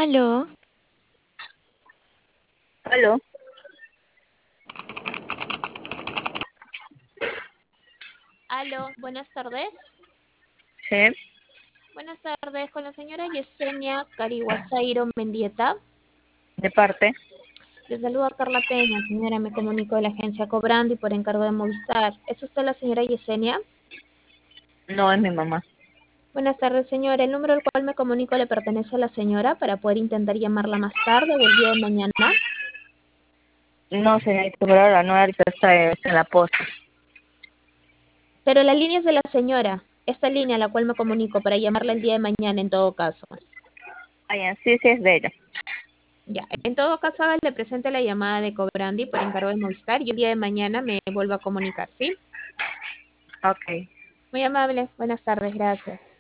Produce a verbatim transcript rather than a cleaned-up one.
Aló, Aló, aló, buenas tardes. sí, Buenas tardes con la señora Yesenia Carihuazairo Mendieta. de parte, Le saluda Carla Peña, señora, me comunico de la agencia Cobrando y por encargo de Movistar. ¿Es usted la señora Yesenia? no es mi mamá. Buenas tardes, señora. El número al cual me comunico le pertenece a la señora para poder intentar llamarla más tarde o el día de mañana. No, señorita, por ahora no, ahorita está, está en la posta. Pero la línea es de la señora. Esta línea a la cual me comunico para llamarla el día de mañana en todo caso. Ah, ya, sí, sí es de ella. Ya, en todo caso, le presente la llamada de Cobrandi por encargo de Movistar y el día de mañana me vuelvo a comunicar, ¿sí? Ok. Muy amable. Buenas tardes. Gracias.